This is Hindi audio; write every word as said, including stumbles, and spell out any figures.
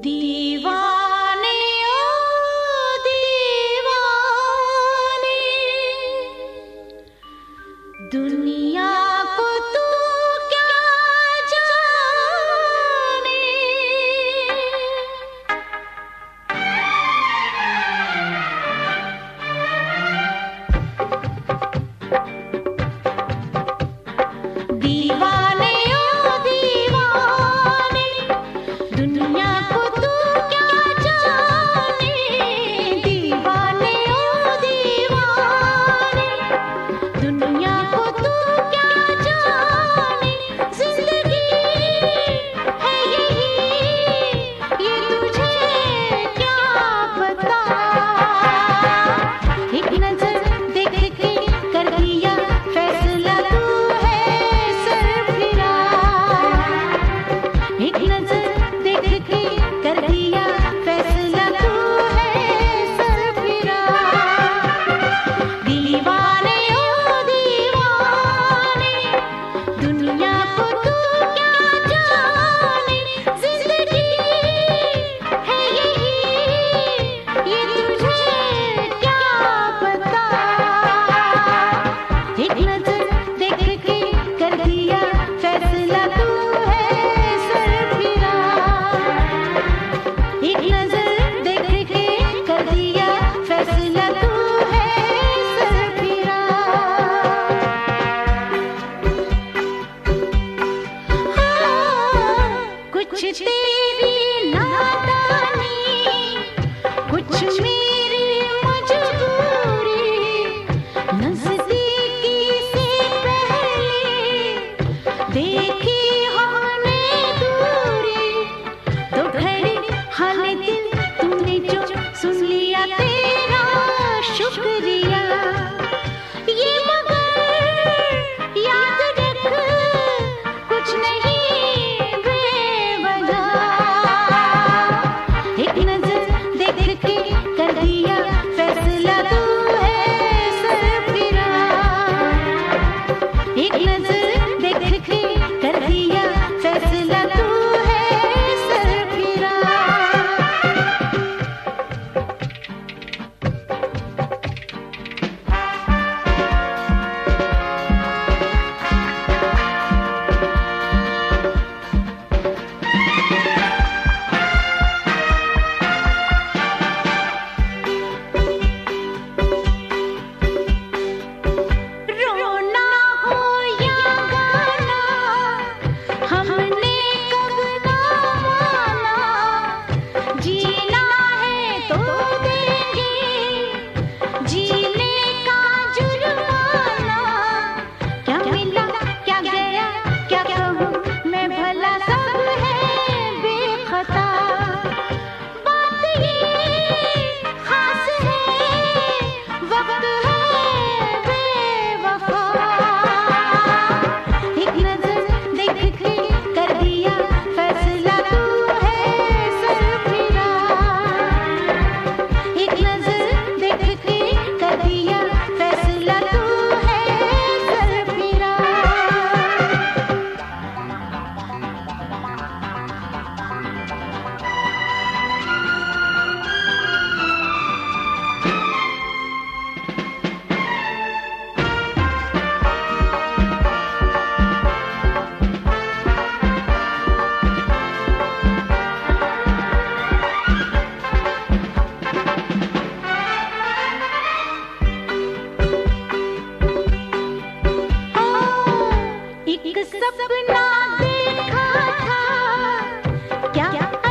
दीवाने ओ दीवाने, दुनिया को तू क्या जाने। दीवाने ओ दीवाने, दुनिया को तू क्या जाने। दीवाने ओ दीवाने, दुनिया को तू क्या जाने। जिंदगी है यही, ये तुझे क्या पता। एक नजर देख के कर दिया फैसला, तू है सरफिरा। एक नजर देख के कर दिया फैसला, तू है सरफिरा। दीवाने ओ दीवाने, दुनिया को तू क्या जाने। जिंदगी है यही, ये तुझे क्या पता। एक नजर देख के कर दिया फैसला, तू है सरफिरा। एक नजर देख के कर दिया फैसला, तू है सरफिरा। हाँ, कुछ तेरी नादानी, कुछ मेरी मजबूरी। नजदीकी से पहले देखी हमने दूरी। तो घड़ी हाल दिल तूने जो सुन लिया, तेरा शुक्रिया। ये मगर याद रख, कुछ नहीं बेवजह। एक नजर देख के कर दिया फैसला, तू है सरफिरा। एक नजर देख के कर दिया फैसला, तू है सरफिरा। रोना हो या गाना, हमने कब ना माना। जीना है तो देंगे, जीने का जुर्माना। क्या मिला क्या गया क्या कहूँ मैं भला, सब है बेखता। बात ये खास है, वक्त है बेवफा। एक नजर देख के कर दिया फैसला, तू है सरफिरा। एक नजर देख के कर दिया फैसला, तू है सरफिरा। एक सपना देखा था, क्या